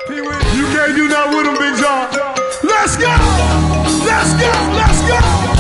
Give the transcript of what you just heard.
You can't do nothing with them, Big John. Let's go! Let's go! Let's go!